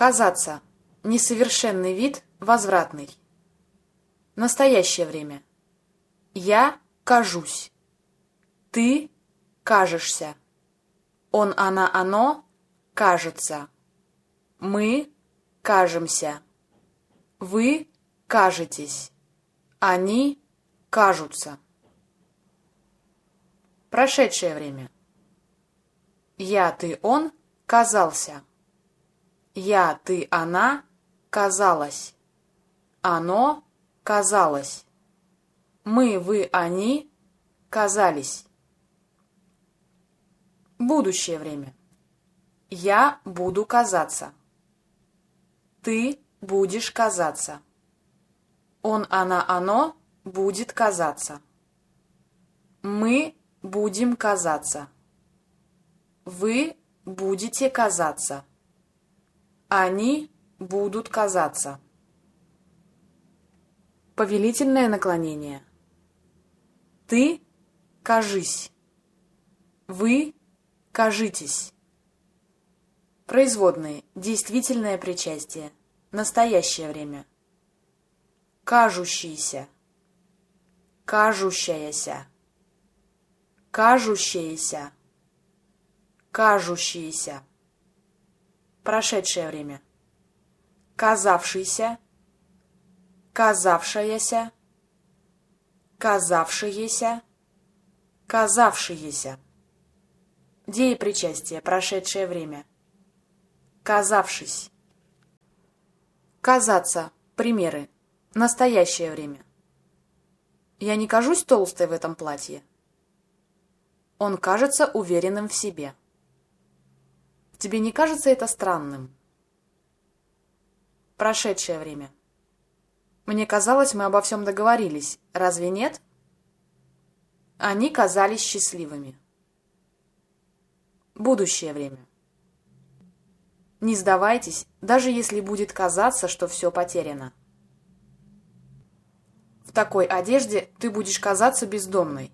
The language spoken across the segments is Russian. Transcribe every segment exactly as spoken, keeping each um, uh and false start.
Казаться. Несовершенный вид, возвратный. Настоящее время. Я кажусь. Ты кажешься. Он, она, оно кажется. Мы кажемся. Вы кажетесь. Они кажутся. Прошедшее время. Я, ты, он казался. Я, ты, она казалась. Оно казалось. Мы, вы, они казались. Будущее время. Я буду казаться. Ты будешь казаться. Он, она, оно будет казаться. Мы будем казаться. Вы будете казаться. Они будут казаться. Повелительное наклонение. Ты кажись. Вы кажитесь. Производные. Действительное причастие. Настоящее время. Кажущийся. Кажущаяся. Кажущееся. Кажущиеся. Прошедшее время. Казавшийся. Казавшаяся. Казавшиеся. Казавшиеся. Деепричастие. Прошедшее время. Казавшись. Казаться. Примеры. Настоящее время. Я не кажусь толстой в этом платье. Он кажется уверенным в себе. Тебе не кажется это странным? Прошедшее время. Мне казалось, мы обо всем договорились. Разве нет? Они казались счастливыми. Будущее время. Не сдавайтесь, даже если будет казаться, что все потеряно. В такой одежде ты будешь казаться бездомной.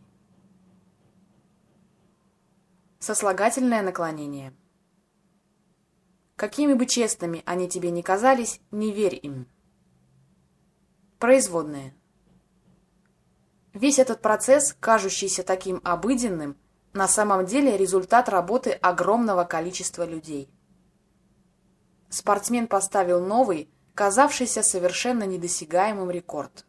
Сослагательное наклонение. Какими бы честными они тебе ни казались, не верь им. Производные. Весь этот процесс, кажущийся таким обыденным, на самом деле результат работы огромного количества людей. Спортсмен поставил новый, казавшийся совершенно недосягаемым рекорд.